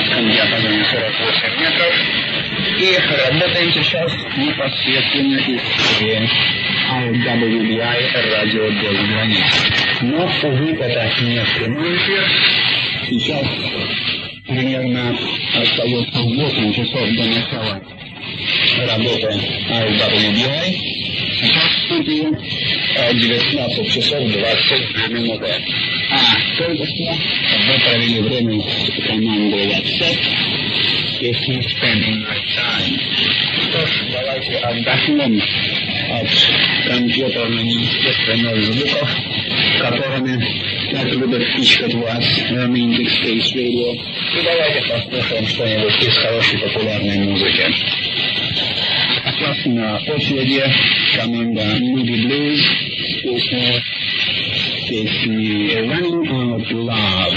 гигантском диапазоне 48 метров. И работаем сейчас непосредственно из WBI радио без границ. Но, увы, это не прямой эфир. Сейчас примерно остается 8 часов до начала работы WBI. Сейчас в студии 19 часов 22 минуты. Только что вы провели время с командой WhatsApp. Песня Spending My Time. Что ж, давайте отдохнем от компьютерно-неестественных звуков, которыми так любят пичкать вас Romantic Space Radio. И давайте послушаем что-нибудь из хорошей популярной музыки. Сейчас на очереди команда Moody Blues с песней Running Out Love.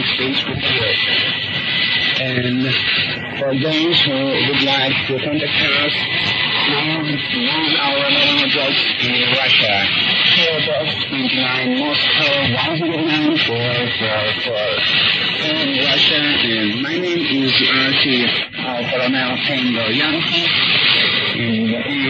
United States Radio. And for those who would like to contact us, use our mailing address in Russia. PO Box 29, Moscow 109444. In Russia, and my name is Archie Colonel Tango Yankee, and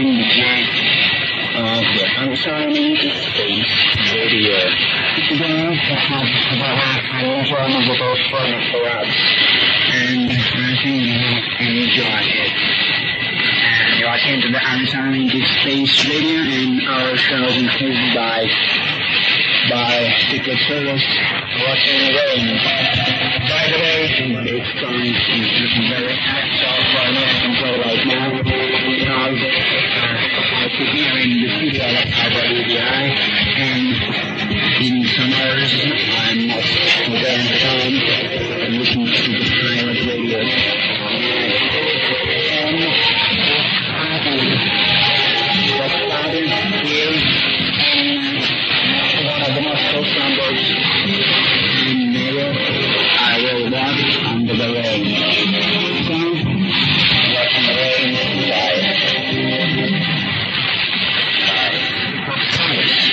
of the Concerning Space Radio. Today, we have an unusual format for us, and I think you will enjoy it. And you are tuned to the Concerning Space Radio, and our show is included by Secret Service Watching Rain. By the way, it's going to be very actual for American play right now, because I sit here in the studio at WDI, and in some hours I'm not there at home and listening to the pilot radio. And I was started here in one of the Moscow suburbs in Mayo. I will walk under the rain. So, watching the rain, bye.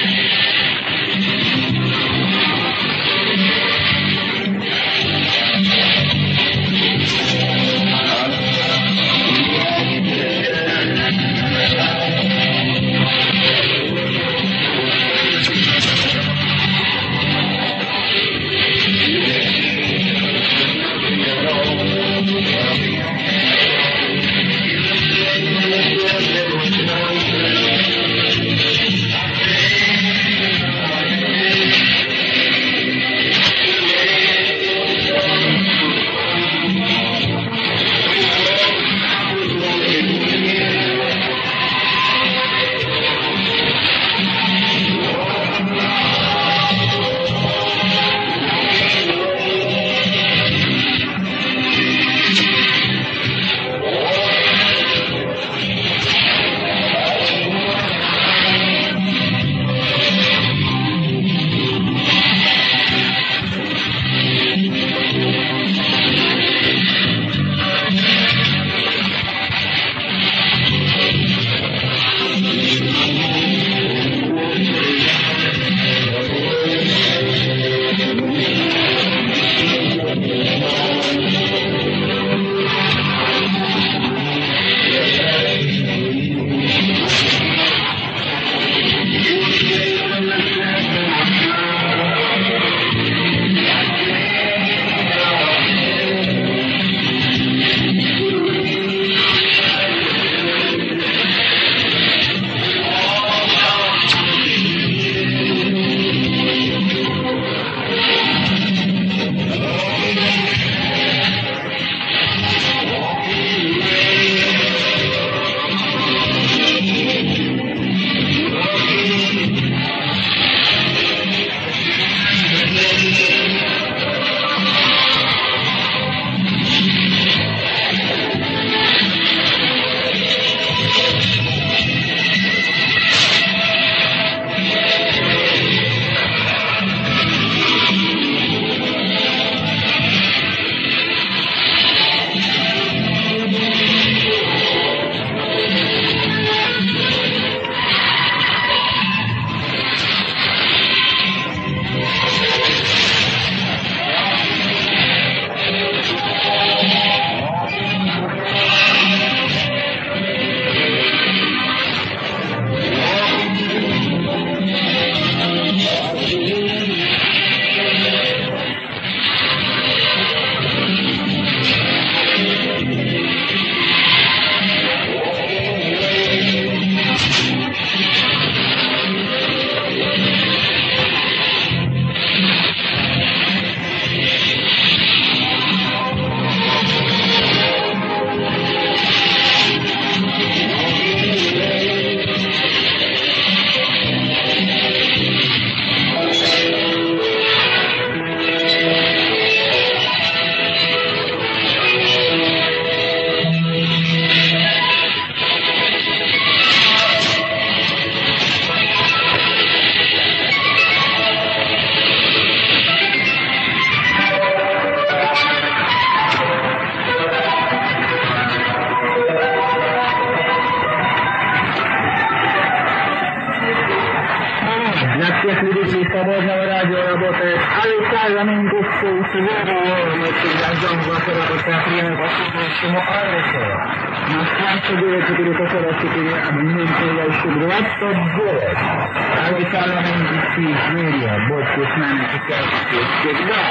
свободного радио работает Александр Гусейн. Мы всегда ждем вашего подтверждения по следующему адресу. Москва 9444, абонент появляющий 29. Александр Гусейн. Будьте с нами всегда.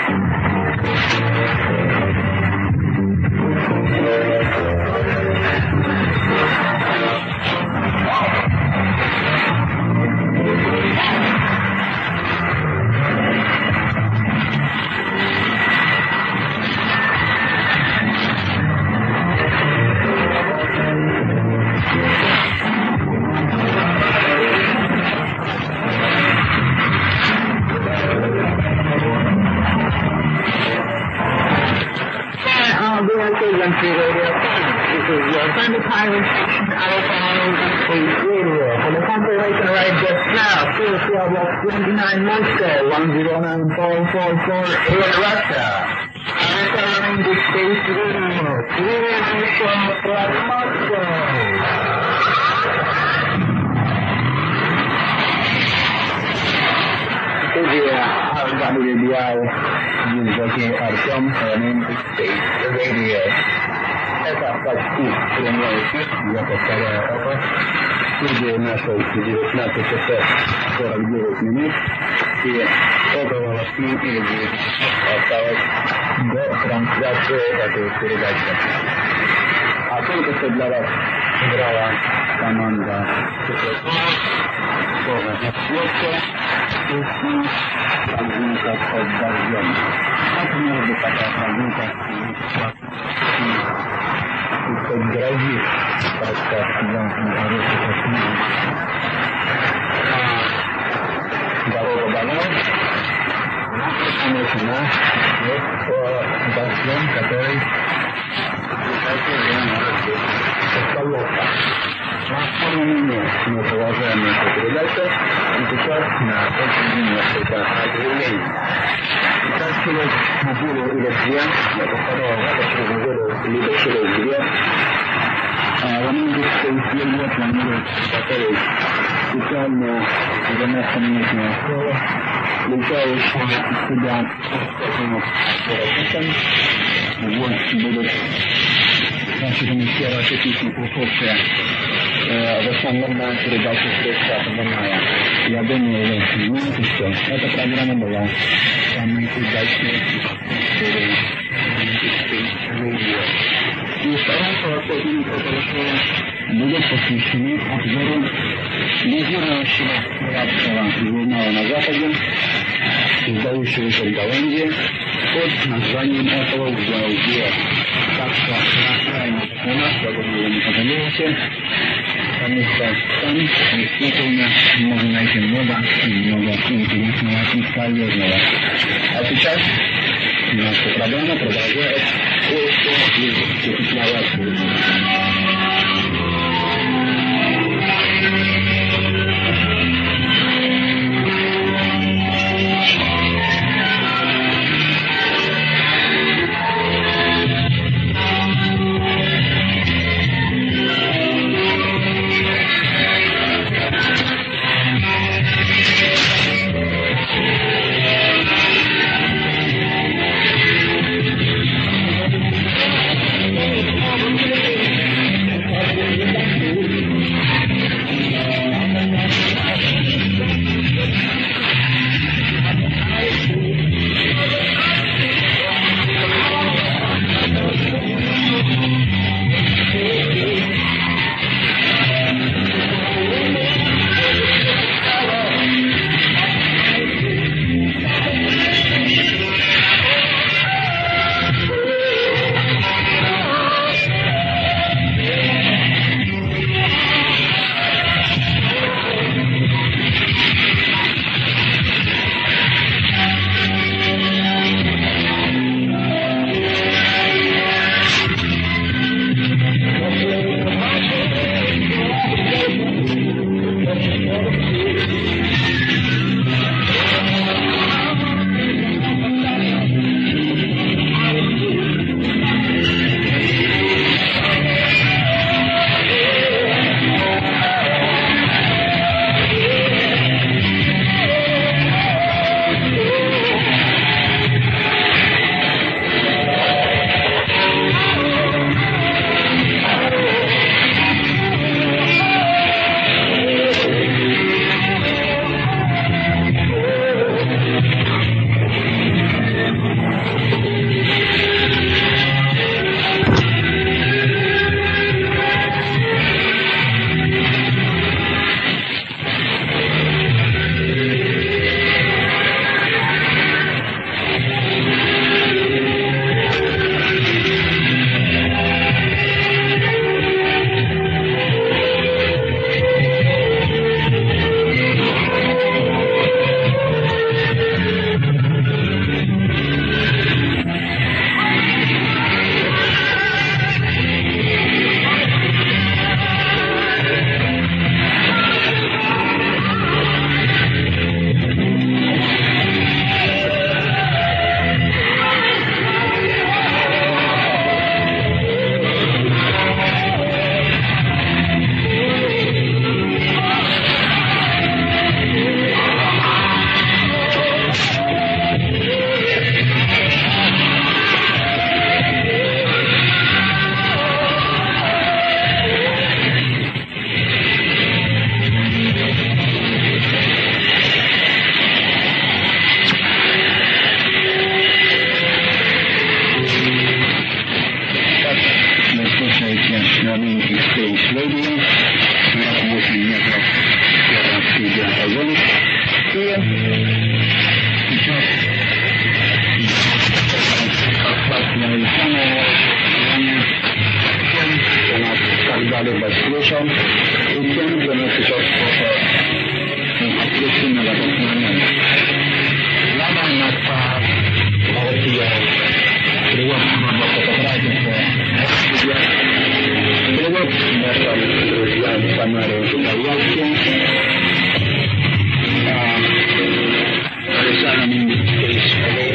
For the confirmation right just now, CSL Block 29 Moscow, 109.444 in Russia. Answering the space radio, from Moscow. Студия WBI, звуки Артем, Running the Space Radio. Это почти прямой эфир, я повторяю это. Студия наша 19 часов 49 минут, и около 8 или 9 осталось до трансляции этой передачи. А только что для вас играла команда Слово «Отсветка» и «Прогулка под дождем». Это может быть такая прогулка из-под грозит, так как дорога домой начана по дождем, который остановка. Тем не менее, мы продолжаем нашу передачу, и сейчас на очень несколько объявлений. Итак, через неделю или две, я повторяю, через неделю либо через две, Романтическое исследование планирует готовить специальную 90-минутную школу, включающую в себя 100 минут уроков. Вот будут рассчитаны все ваши письма, пришедшие в основном на передачу 30 мая. Я думаю, вы знаете, что эта программа была самой удачной в истории романтической радио. И вторая 45 минут около школы будут посвящены обзору лидирующего арабского журнала на Западе, издающегося в Голландии, под названием «Около Галдия». Так что настраивайтесь на нас, я думаю, вы не пожалеете, потому что там действительно можно найти много интересного и полезного. А сейчас наша программа продолжает кое-что из Чехословакии. Vale Bastion, y tiem, że na przykład na zapoznania. Lada na twarz, Ortia, Привод на фотографию, привод нашим друзьям Самары Итальянки, Александром Индийской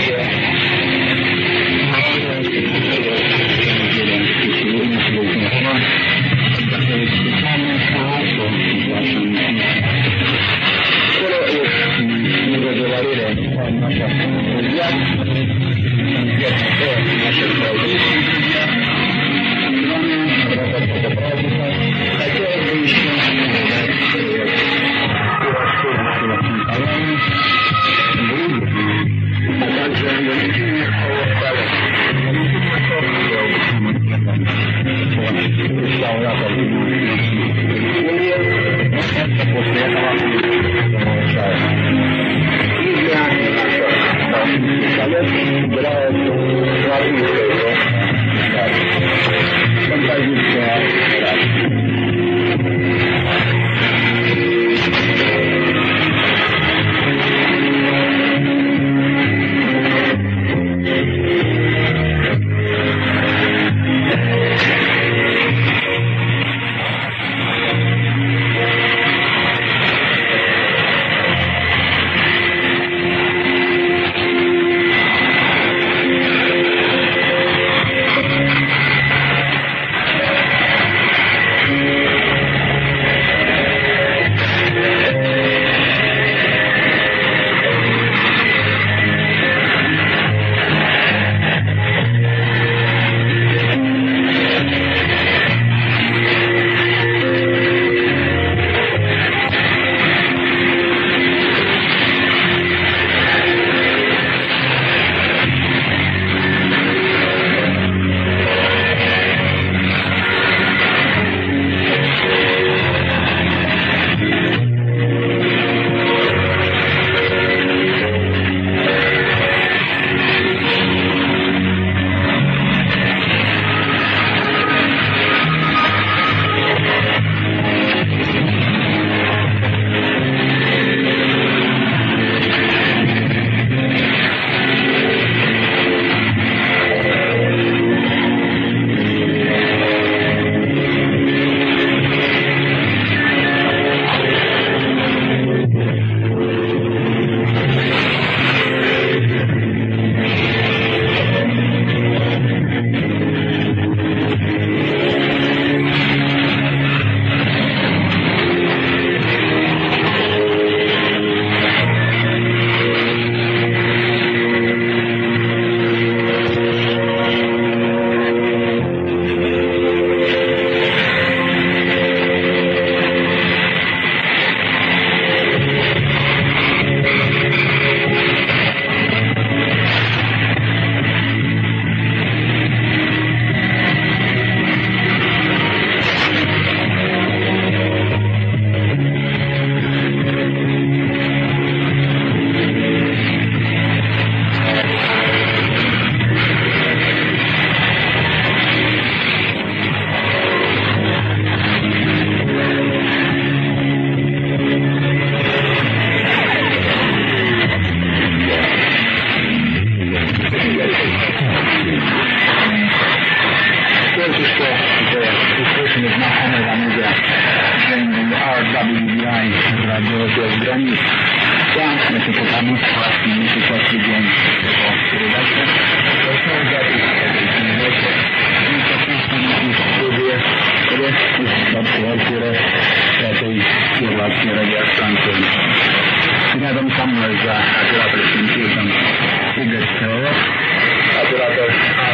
Рядом со мной за операторским пультом Игорь Силовов, оператор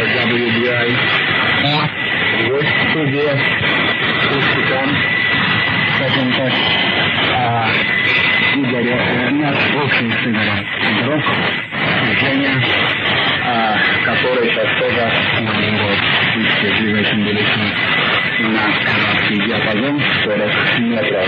RWBI, гость в студии, Кустикан, скажем так, Игоря, нет, общий с Игорем Сидоров, Женя, который сейчас тоже будет в этом бюллетене на короткий диапазон 40 метров.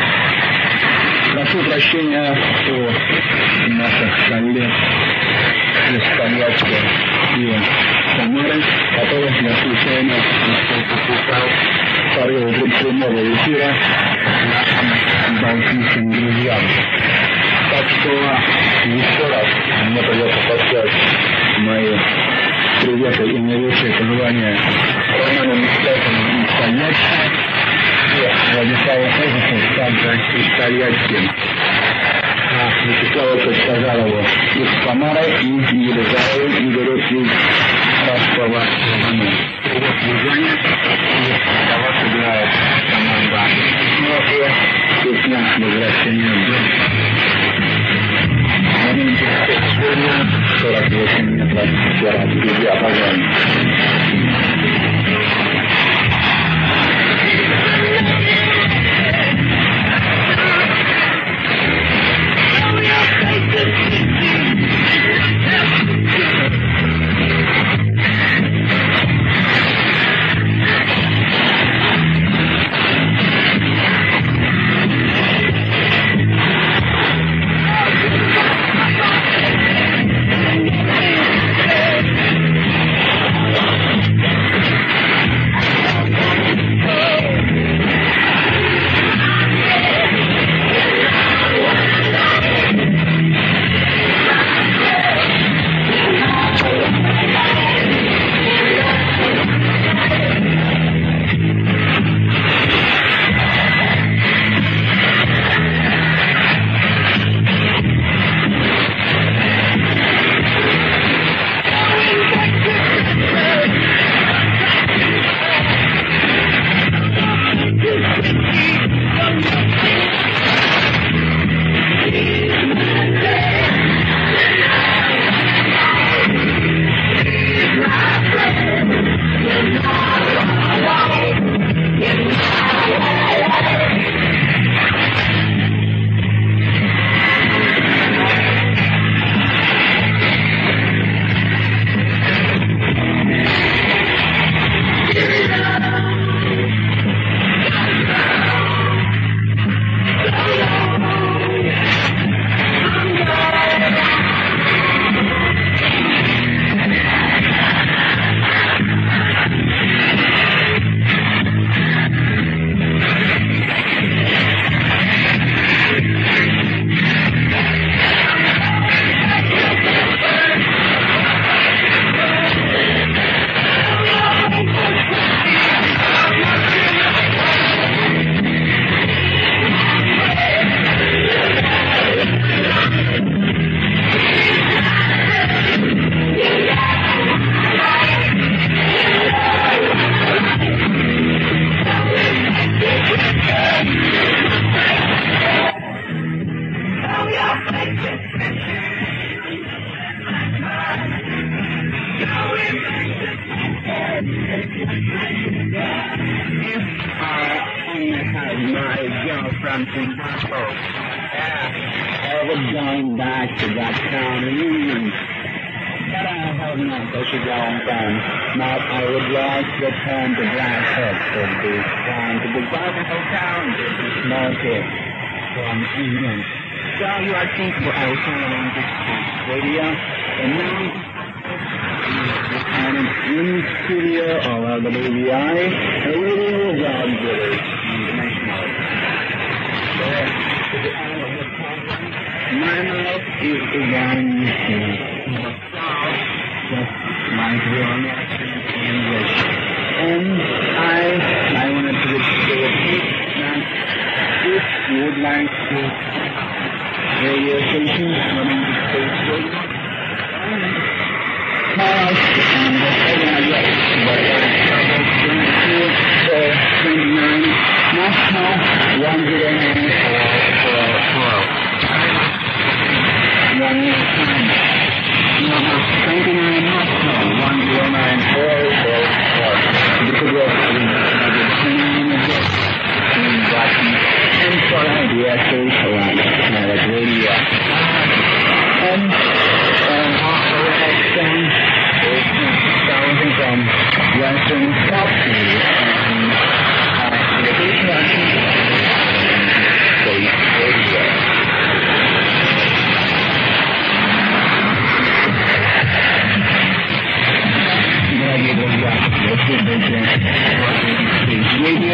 Прошу прощения у наших коллег из Тольятти и Самары, которых я случайно пропускал по прямого эфира нашим балтийским друзьям. Так что еще раз мне придется послать мои приветы и наилучшие пожелания Роману Мстафину из Тольятти и Владиславу Козыцу также из Тольятти, Вячеславу Костазарову из Самары и Елизарову Игорю из Ростова. Привет, Лизаня, и для вас играет команда «Снова» песня «Возвращение в дом». В моменте 48 метров вчера, друзья, пожалуйста.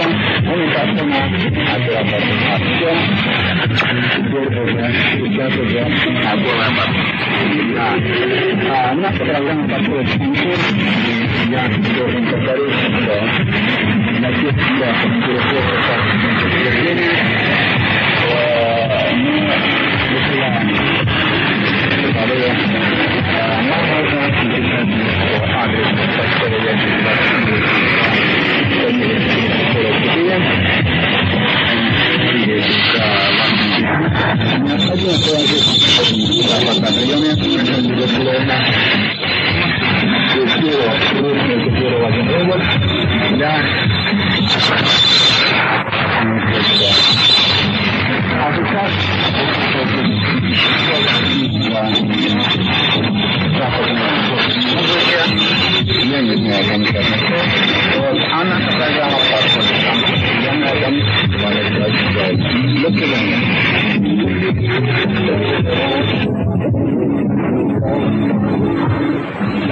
única zona de la participación una fotografía parte del concurso ya lo encontraré la fiesta que tiene Look at